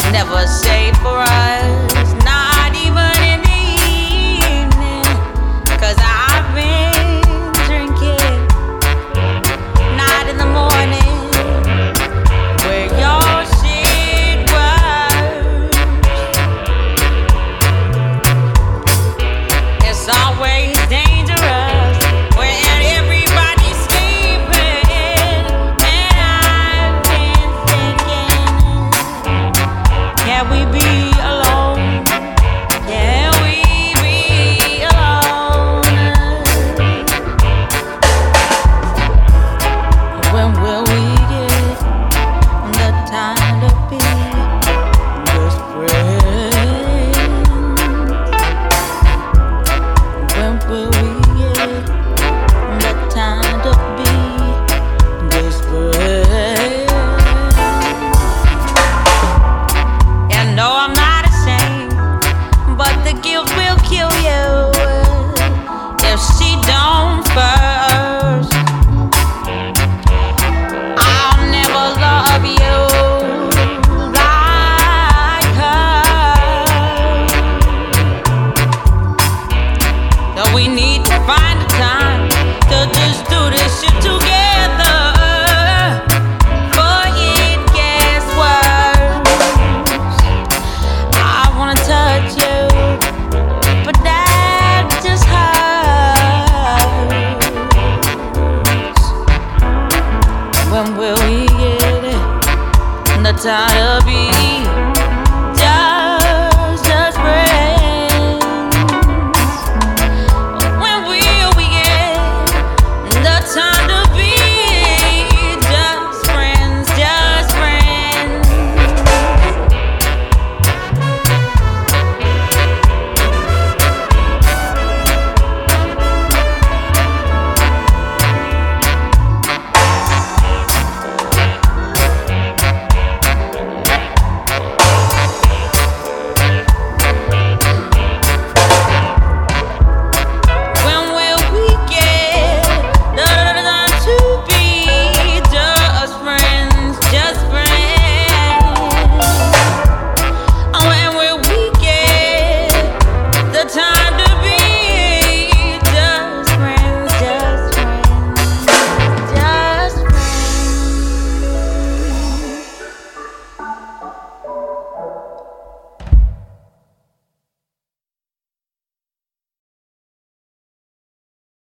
never safe for us, not even in the evening, 'cause I've been drinking, not in the morning, where your shit was. It's always dangerous when everybody's sleeping, and I've been thinking, can we be alone? Can we be alone? When will we get the time to be just friends? When will we get the time to be just friends? And no, I'm not ashamed, but the guilt will kill you if she don't first. I'll never love you like her. So we need to find a time to just do this shit together. Before it gets worse. I wanna touch you, but that just hurts. When will we get it? The time